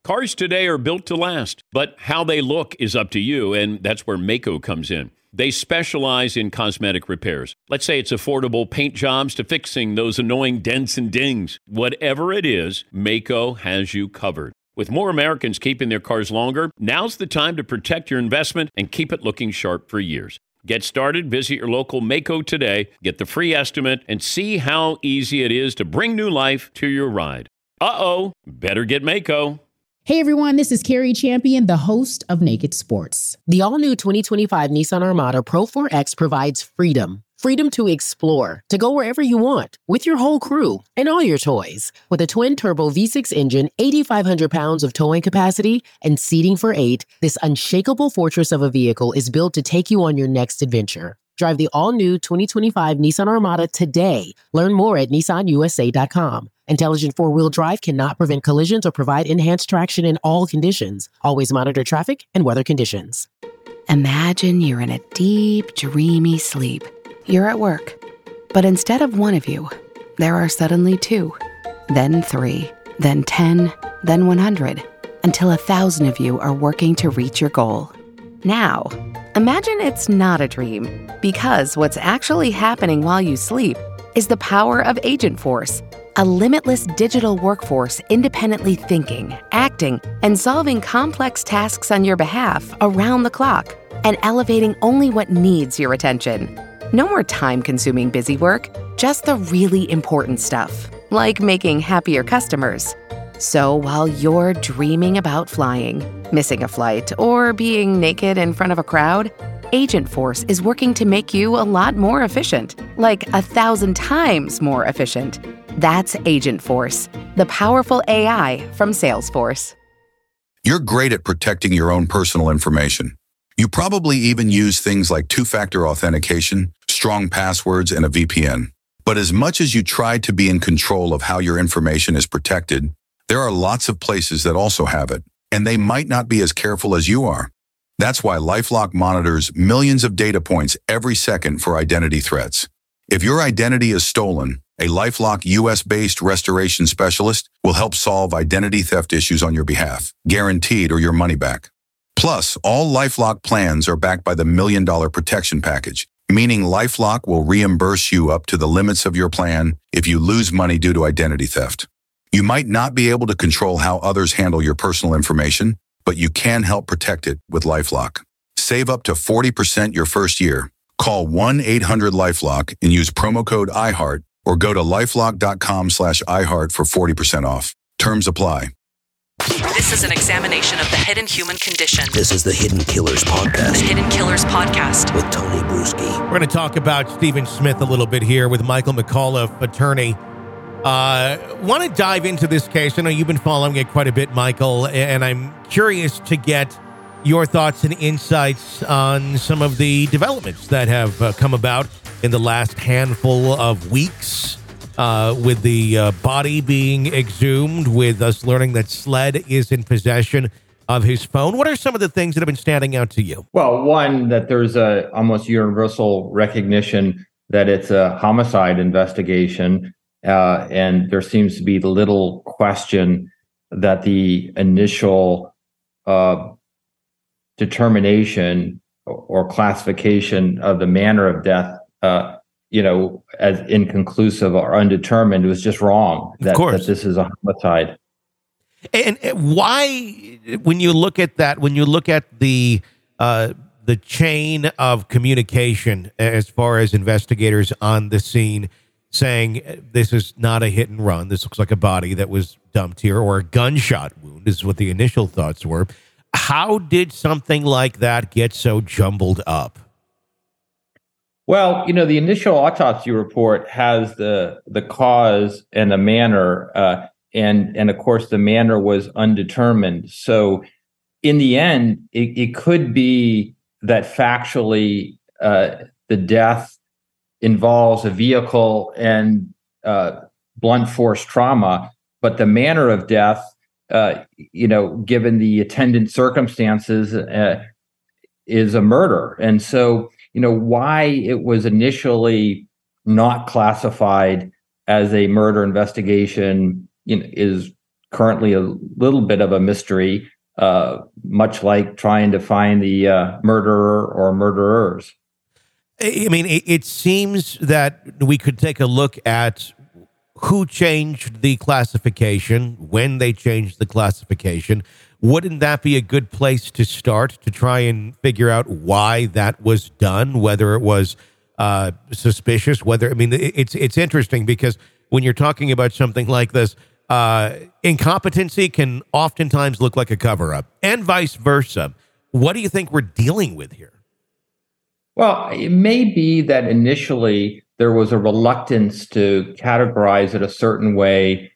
Cars today are built to last, but how they look is up to you, and that's where Maaco comes in. They specialize in cosmetic repairs. Let's say it's affordable paint jobs to fixing those annoying dents and dings. Whatever it is, Maaco has you covered. With more Americans keeping their cars longer, now's the time to protect your investment and keep it looking sharp for years. Get started, visit your local Maaco today, get the free estimate, and see how easy it is to bring new life to your ride. Better get Maaco. Hey everyone, this is Carrie Champion, the host of Naked Sports. The all-new 2025 Nissan Armada Pro 4X provides freedom. Freedom to explore, to go wherever you want, with your whole crew and all your toys. With a twin-turbo V6 engine, 8,500 pounds of towing capacity, and seating for 8, this unshakable fortress of a vehicle is built to take you on your next adventure. Drive the all-new 2025 Nissan Armada today. Learn more at nissanusa.com. Intelligent four-wheel drive cannot prevent collisions or provide enhanced traction in all conditions. Always monitor traffic and weather conditions. Imagine you're in a deep, dreamy sleep. You're at work. But instead of one of you, there are suddenly 2, then 3, then 10, then 100, until 1,000 of you are working to reach your goal. Now, imagine it's not a dream, because what's actually happening while you sleep is the power of Agent Force. A limitless digital workforce independently thinking, acting, and solving complex tasks on your behalf around the clock, and elevating only what needs your attention. No more time-consuming busy work, just the really important stuff, like making happier customers. So while you're dreaming about flying, missing a flight, or being naked in front of a crowd, Agent Force is working to make you a lot more efficient, like 1,000 times more efficient. That's Agent Force, the powerful AI from Salesforce. You're great at protecting your own personal information. You probably even use things like two-factor authentication, strong passwords, and a VPN. But as much as you try to be in control of how your information is protected, there are lots of places that also have it, and they might not be as careful as you are. That's why LifeLock monitors millions of data points every second for identity threats. If your identity is stolen, a LifeLock US-based restoration specialist will help solve identity theft issues on your behalf, guaranteed or your money back. Plus, all LifeLock plans are backed by the $1 Million Protection Package, meaning LifeLock will reimburse you up to the limits of your plan if you lose money due to identity theft. You might not be able to control how others handle your personal information, but you can help protect it with LifeLock. Save up to 40% your first year. Call 1-800-LifeLock and use promo code iHeart, or go to lifelock.com/iHeart for 40% off. Terms apply. This is an examination of the hidden human condition. This is the Hidden Killers Podcast. The Hidden Killers Podcast. With Tony Bruschi. We're going to talk about Stephen Smith a little bit here with Michael McAuliffe, attorney. Want to dive into this case. I know you've been following it quite a bit, Michael, and I'm curious to get your thoughts and insights on some of the developments that have come about in the last handful of weeks, with the body being exhumed, with us learning that SLED is in possession of his phone. What are some of the things that have been standing out to you? Well, one, that there's a almost universal recognition that it's a homicide investigation, and there seems to be little question that the initial determination or classification of the manner of death, as inconclusive or undetermined, was just wrong. That this is a homicide. And why, when you look at that, when you look at the chain of communication as far as investigators on the scene saying this is not a hit and run, this looks like a body that was dumped here, or a gunshot wound is what the initial thoughts were. How did something like that get so jumbled up? Well, the initial autopsy report has the cause and the manner, and of course the manner was undetermined. So in the end, it could be that factually the death involves a vehicle and blunt force trauma, but the manner of death, given the attendant circumstances, is a murder. And so, why it was initially not classified as a murder investigation, is currently a little bit of a mystery, much like trying to find the murderer or murderers. I mean, it seems that we could take a look at who changed the classification, when they changed the classification. Wouldn't that be a good place to start to try and figure out why that was done, whether it was suspicious, it's interesting because when you're talking about something like this, incompetency can oftentimes look like a cover-up and vice versa. What do you think we're dealing with here? Well, it may be that initially there was a reluctance to categorize it a certain way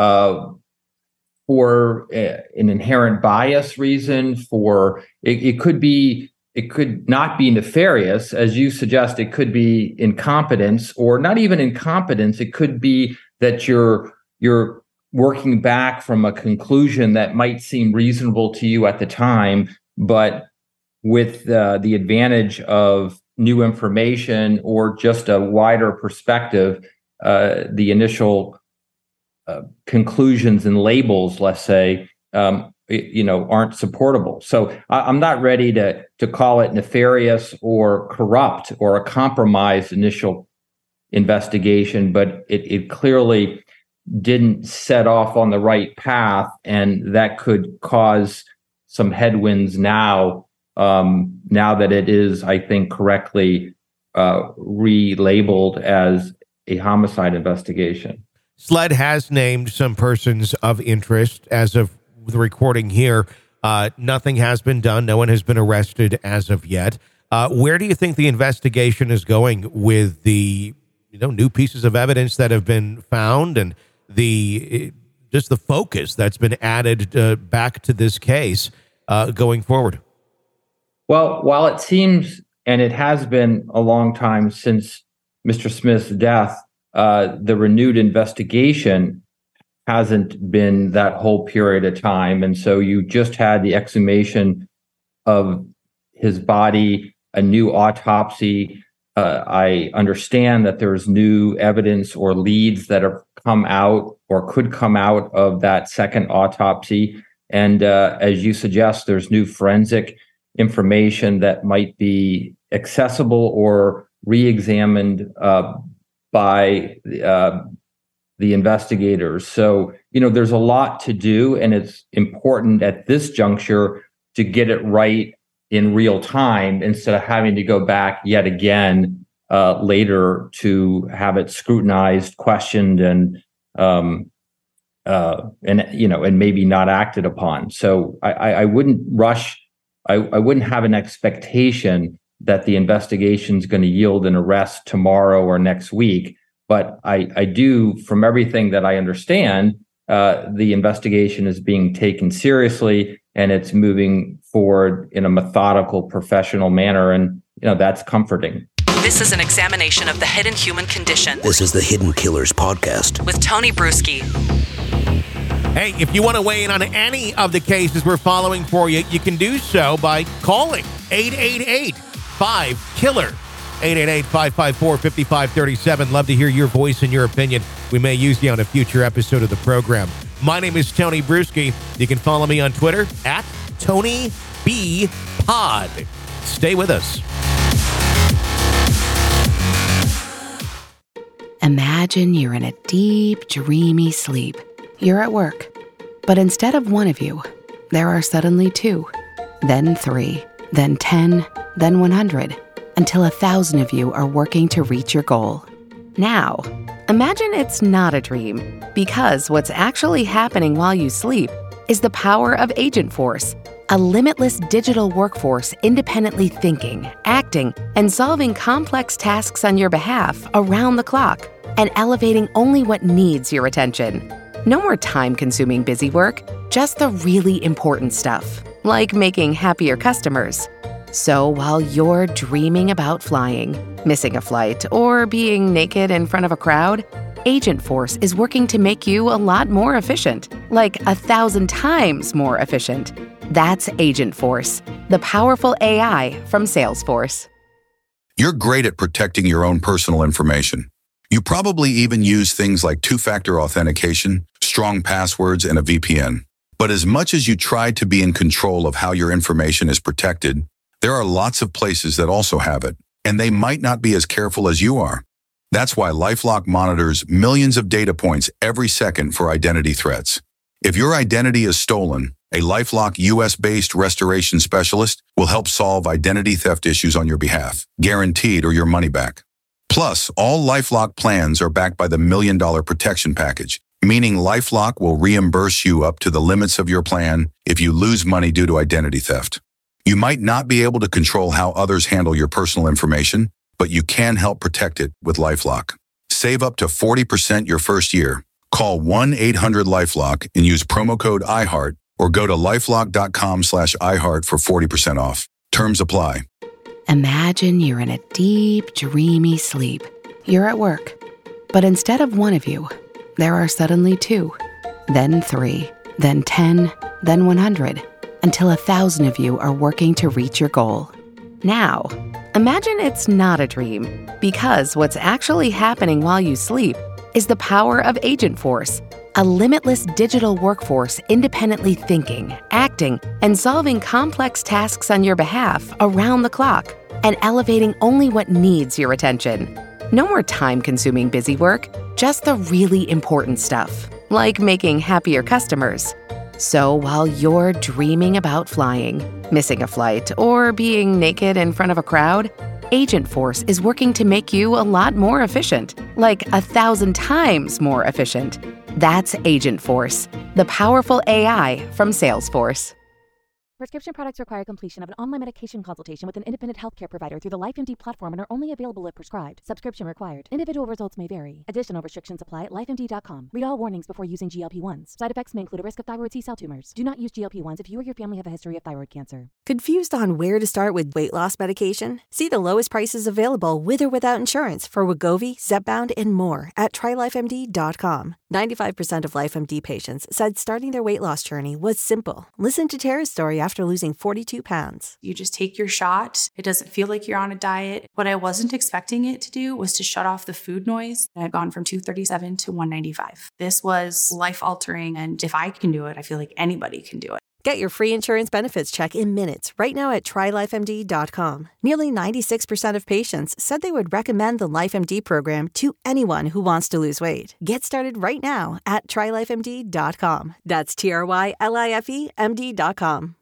for an inherent bias reason. For it could not be nefarious, as you suggest. It could be incompetence, or not even incompetence. It could be that you're working back from a conclusion that might seem reasonable to you at the time, but with the advantage of new information or just a wider perspective, the initial conclusions and labels, let's say, aren't supportable. So I'm not ready to call it nefarious or corrupt or a compromised initial investigation, but it clearly didn't set off on the right path, and that could cause some headwinds now that it is, I think, correctly relabeled as a homicide investigation. SLED has named some persons of interest. As of the recording here, nothing has been done. No one has been arrested as of yet. Where do you think the investigation is going with the new pieces of evidence that have been found and the focus that's been added back to this case going forward? Well, while it seems, and it has been a long time since Mr. Smith's death, the renewed investigation hasn't been that whole period of time. And so you just had the exhumation of his body, a new autopsy. I understand that there's new evidence or leads that have come out or could come out of that second autopsy. And as you suggest, there's new forensic information that might be accessible or re-examined by the investigators. So, there's a lot to do, and it's important at this juncture to get it right in real time instead of having to go back yet again later to have it scrutinized, questioned, and maybe not acted upon. So I wouldn't rush. I wouldn't have an expectation that the investigation is going to yield an arrest tomorrow or next week. But I do, from everything that I understand, the investigation is being taken seriously and it's moving forward in a methodical, professional manner. And, that's comforting. This is an examination of the hidden human condition. This is the Hidden Killers Podcast with Tony Bruschi. Hey, if you want to weigh in on any of the cases we're following for you, you can do so by calling 888-5-KILLER. 888-554-5537. Love to hear your voice and your opinion. We may use you on a future episode of the program. My name is Tony Bruschi. You can follow me on Twitter at TonyBPod. Stay with us. Imagine you're in a deep, dreamy sleep. You're at work, but instead of one of you, there are suddenly two, then three, then 10, then 100, until 1,000 of you are working to reach your goal. Now, imagine it's not a dream, because what's actually happening while you sleep is the power of Agent Force, a limitless digital workforce independently thinking, acting, and solving complex tasks on your behalf around the clock, and elevating only what needs your attention. No more time-consuming busy work, just the really important stuff, like making happier customers. So while you're dreaming about flying, missing a flight, or being naked in front of a crowd, Agent Force is working to make you a lot more efficient, like 1,000 times more efficient. That's Agent Force, the powerful AI from Salesforce. You're great at protecting your own personal information. You probably even use things like two-factor authentication, strong passwords, and a VPN. But as much as you try to be in control of how your information is protected, there are lots of places that also have it, and they might not be as careful as you are. That's why LifeLock monitors millions of data points every second for identity threats. If your identity is stolen, a LifeLock US-based restoration specialist will help solve identity theft issues on your behalf, guaranteed or your money back. Plus, all LifeLock plans are backed by the $1 Million Protection Package, meaning LifeLock will reimburse you up to the limits of your plan if you lose money due to identity theft. You might not be able to control how others handle your personal information, but you can help protect it with LifeLock. Save up to 40% your first year. Call 1-800-LifeLock and use promo code iHeart or go to lifelock.com/iHeart for 40% off. Terms apply. Imagine you're in a deep, dreamy sleep. You're at work, but instead of one of you, there are suddenly two, then three, then 10, then 100, until 1,000 of you are working to reach your goal. Now, imagine it's not a dream, because what's actually happening while you sleep is the power of Agent Force, a limitless digital workforce independently thinking, acting, and solving complex tasks on your behalf around the clock, and elevating only what needs your attention. No more time-consuming busy work, just the really important stuff, like making happier customers. So while you're dreaming about flying, missing a flight, or being naked in front of a crowd, Agent Force is working to make you a lot more efficient, like 1,000 times more efficient. That's Agent Force, the powerful AI from Salesforce. Prescription products require completion of an online medication consultation with an independent healthcare provider through the LifeMD platform and are only available if prescribed. Subscription required. Individual results may vary. Additional restrictions apply at lifemd.com. Read all warnings before using GLP-1s. Side effects may include a risk of thyroid C-cell tumors. Do not use GLP-1s if you or your family have a history of thyroid cancer. Confused on where to start with weight loss medication? See the lowest prices available with or without insurance for Wegovy, Zepbound, and more at TryLifeMD.com. 95% of LifeMD patients said starting their weight loss journey was simple. Listen to Tara's story after losing 42 pounds. You just take your shot. It doesn't feel like you're on a diet. What I wasn't expecting it to do was to shut off the food noise. I had gone from 237 to 195. This was life-altering, and if I can do it, I feel like anybody can do it. Get your free insurance benefits check in minutes right now at TryLifeMD.com. Nearly 96% of patients said they would recommend the LifeMD program to anyone who wants to lose weight. Get started right now at TryLifeMD.com. That's TryLifeMD.com.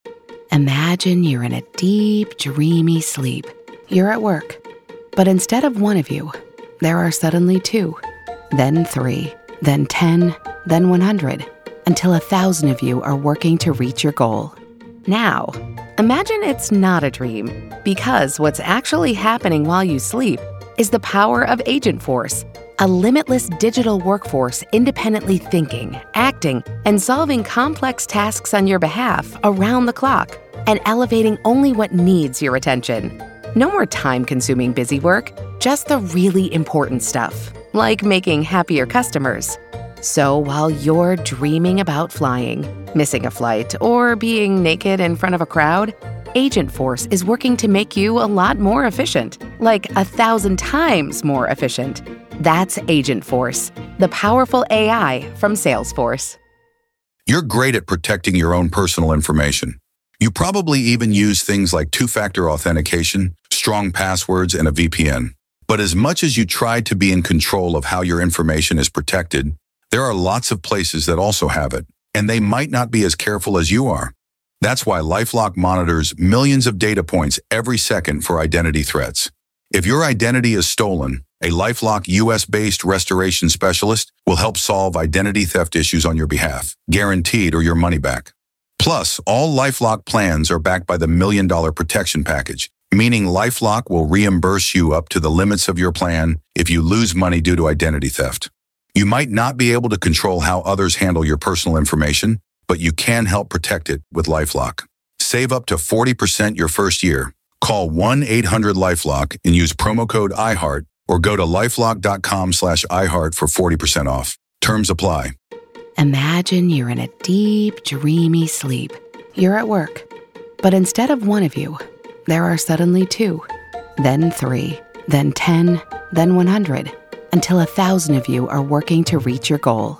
Imagine you're in a deep, dreamy sleep. You're at work, but instead of one of you, there are suddenly two, then three, then 10, then 100, until 1,000 of you are working to reach your goal. Now, imagine it's not a dream, because what's actually happening while you sleep is the power of Agent Force, a limitless digital workforce independently thinking, acting, and solving complex tasks on your behalf around the clock, and elevating only what needs your attention. No more time-consuming busy work, just the really important stuff, like making happier customers. So while you're dreaming about flying, missing a flight, or being naked in front of a crowd, Agent Force is working to make you a lot more efficient, like 1,000 times more efficient. That's Agent Force, the powerful AI from Salesforce. You're great at protecting your own personal information. You probably even use things like two-factor authentication, strong passwords, and a VPN. But as much as you try to be in control of how your information is protected, there are lots of places that also have it, and they might not be as careful as you are. That's why LifeLock monitors millions of data points every second for identity threats. If your identity is stolen, a LifeLock US-based restoration specialist will help solve identity theft issues on your behalf, guaranteed or your money back. Plus, all LifeLock plans are backed by the $1 Million Protection Package, meaning LifeLock will reimburse you up to the limits of your plan if you lose money due to identity theft. You might not be able to control how others handle your personal information, but you can help protect it with LifeLock. Save up to 40% your first year. Call 1-800-LifeLock and use promo code iHeart or go to lifelock.com/iHeart for 40% off. Terms apply. Imagine you're in a deep, dreamy sleep. You're at work, but instead of one of you, there are suddenly two, then three, then 10, then 100, until 1,000 of you are working to reach your goal.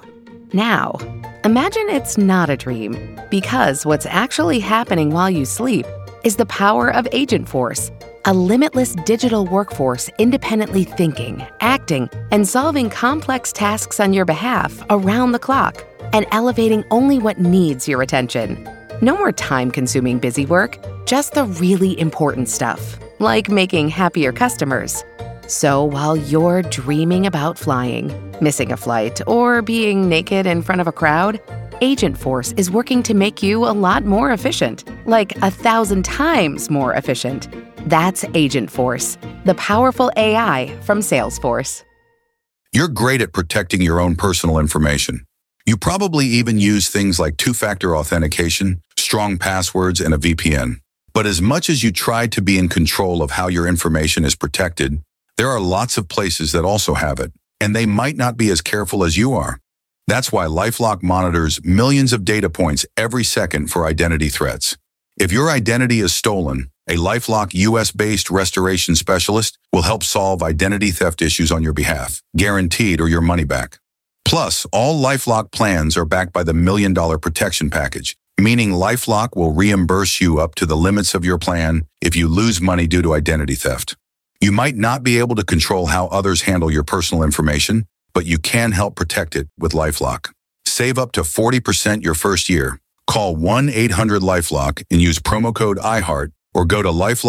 Now, imagine it's not a dream, because what's actually happening while you sleep is the power of Agent Force, a limitless digital workforce independently thinking, acting, and solving complex tasks on your behalf around the clock, and elevating only what needs your attention. No more time-consuming busy work, just the really important stuff, like making happier customers. So while you're dreaming about flying, missing a flight, or being naked in front of a crowd, Agent Force is working to make you a lot more efficient, like 1,000 times more efficient. That's Agent Force, the powerful AI from Salesforce. You're great at protecting your own personal information. You probably even use things like two-factor authentication, strong passwords, and a VPN. But as much as you try to be in control of how your information is protected, there are lots of places that also have it, and they might not be as careful as you are. That's why LifeLock monitors millions of data points every second for identity threats. If your identity is stolen, a LifeLock US-based restoration specialist will help solve identity theft issues on your behalf, guaranteed or your money back. Plus, all LifeLock plans are backed by the $1 Million Protection Package, meaning LifeLock will reimburse you up to the limits of your plan if you lose money due to identity theft. You might not be able to control how others handle your personal information, but you can help protect it with LifeLock. Save up to 40% your first year. Call 1-800-LifeLock and use promo code iHeart, or go to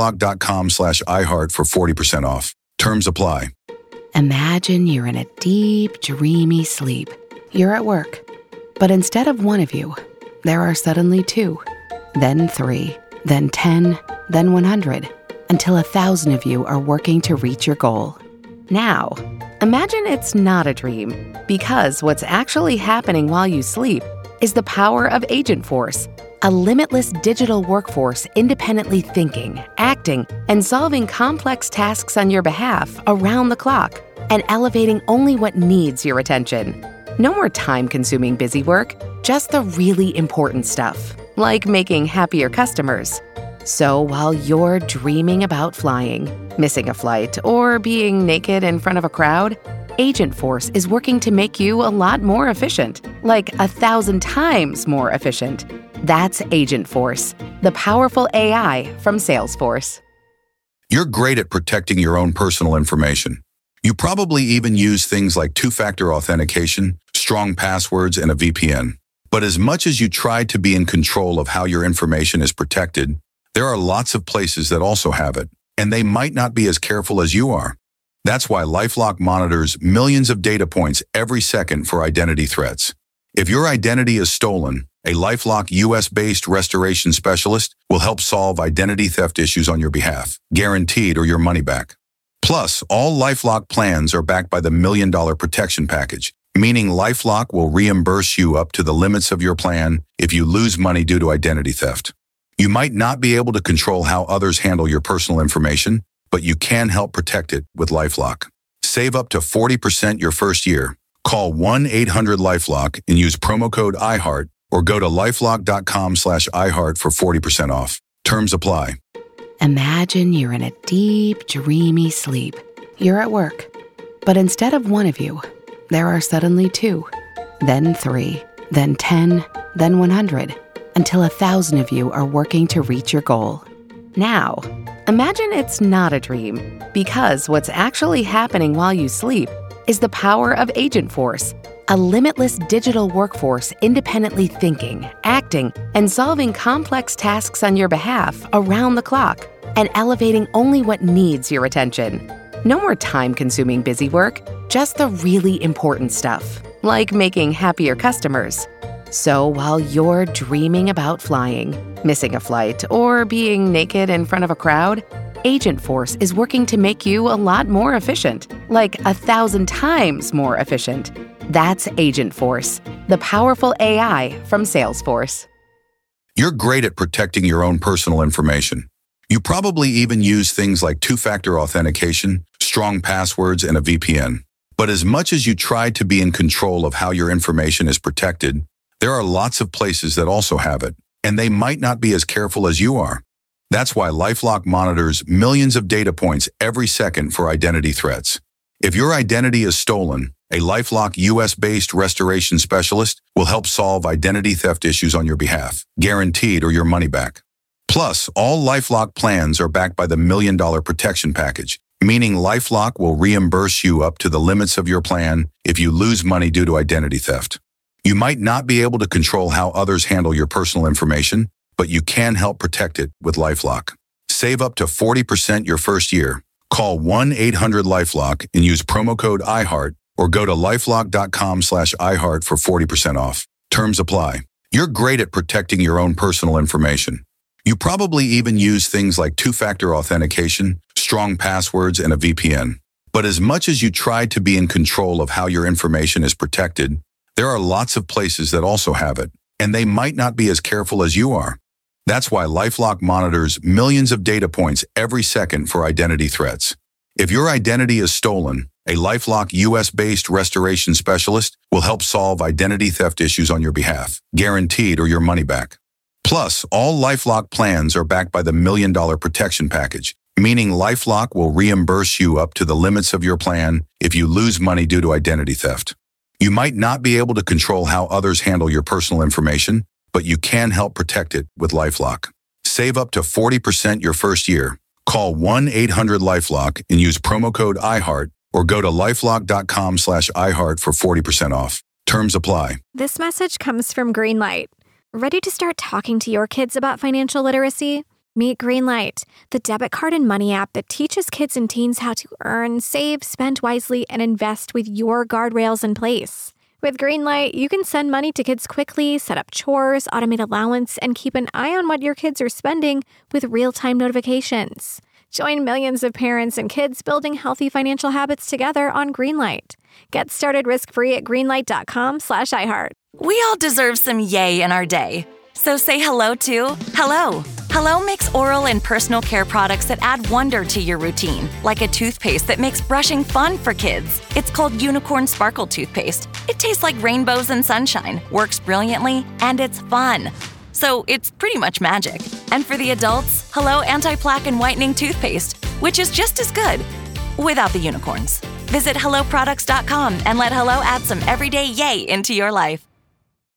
lifelock.com/iHeart for 40% off. Terms apply. Imagine you're in a deep, dreamy sleep. You're at work, but instead of one of you, there are suddenly two, then three, then 10, then 100, until 1,000 of you are working to reach your goal. Now, imagine it's not a dream, because what's actually happening while you sleep is the power of Agent Force, a limitless digital workforce independently thinking, acting, and solving complex tasks on your behalf around the clock, and elevating only what needs your attention. No more time-consuming busy work, just the really important stuff, like making happier customers. So while you're dreaming about flying, missing a flight, or being naked in front of a crowd, Agent Force is working to make you a lot more efficient, like 1,000 times more efficient. That's Agent Force, the powerful AI from Salesforce. You're great at protecting your own personal information. You probably even use things like two-factor authentication, strong passwords, and a VPN. But as much as you try to be in control of how your information is protected, there are lots of places that also have it, and they might not be as careful as you are. That's why LifeLock monitors millions of data points every second for identity threats. If your identity is stolen, a LifeLock US-based restoration specialist will help solve identity theft issues on your behalf, guaranteed or your money back. Plus, all LifeLock plans are backed by the $1 Million Protection Package, meaning LifeLock will reimburse you up to the limits of your plan if you lose money due to identity theft. You might not be able to control how others handle your personal information, but you can help protect it with LifeLock. Save up to 40% your first year. Call 1-800-LifeLock and use promo code iHeart, or go to lifelock.com/iHeart for 40% off. Terms apply. Imagine you're in a deep, dreamy sleep. You're at work, but instead of one of you, there are suddenly two, then three, then 10, then 100, until 1,000 of you are working to reach your goal. Now, imagine it's not a dream, because what's actually happening while you sleep is the power of Agent Force, a limitless digital workforce independently thinking, acting, and solving complex tasks on your behalf around the clock, and elevating only what needs your attention. No more time-consuming busy work, just the really important stuff, like making happier customers. So while you're dreaming about flying, missing a flight, or being naked in front of a crowd, Agent Force is working to make you a lot more efficient, like 1,000 times more efficient. That's Agent Force, the powerful AI from Salesforce. You're great at protecting your own personal information. You probably even use things like two-factor authentication, strong passwords, and a VPN. But as much as you try to be in control of how your information is protected, there are lots of places that also have it, and they might not be as careful as you are. That's why LifeLock monitors millions of data points every second for identity threats. If your identity is stolen, a LifeLock US-based restoration specialist will help solve identity theft issues on your behalf, guaranteed or your money back. Plus, all LifeLock plans are backed by the $1 Million Protection Package, meaning LifeLock will reimburse you up to the limits of your plan if you lose money due to identity theft. You might not be able to control how others handle your personal information, but you can help protect it with LifeLock. Save up to 40% your first year. Call 1-800-LifeLock and use promo code iHeart or go to lifelock.com/iHeart for 40% off. Terms apply. You're great at protecting your own personal information. You probably even use things like two-factor authentication, strong passwords, and a VPN. But as much as you try to be in control of how your information is protected, there are lots of places that also have it, and they might not be as careful as you are. That's why LifeLock monitors millions of data points every second for identity threats. If your identity is stolen, a LifeLock US-based restoration specialist will help solve identity theft issues on your behalf, guaranteed or your money back. Plus, all LifeLock plans are backed by the $1 Million Protection Package, meaning LifeLock will reimburse you up to the limits of your plan if you lose money due to identity theft. You might not be able to control how others handle your personal information, but you can help protect it with LifeLock. Save up to 40% your first year. Call 1-800-LifeLock and use promo code iHeart or go to lifelock.com/iHeart for 40% off. Terms apply. This message comes from Greenlight. Ready to start talking to your kids about financial literacy? Meet Greenlight, the debit card and money app that teaches kids and teens how to earn, save, spend wisely, and invest with your guardrails in place. With Greenlight, you can send money to kids quickly, set up chores, automate allowance, and keep an eye on what your kids are spending with real-time notifications. Join millions of parents and kids building healthy financial habits together on Greenlight. Get started risk-free at greenlight.com/iHeart. We all deserve some yay in our day. So say hello to Hello. Hello makes oral and personal care products that add wonder to your routine, like a toothpaste that makes brushing fun for kids. It's called Unicorn Sparkle Toothpaste. It tastes like rainbows and sunshine, works brilliantly, and it's fun. So it's pretty much magic. And for the adults, Hello Anti-Plaque and Whitening Toothpaste, which is just as good, without the unicorns. Visit HelloProducts.com and let Hello add some everyday yay into your life.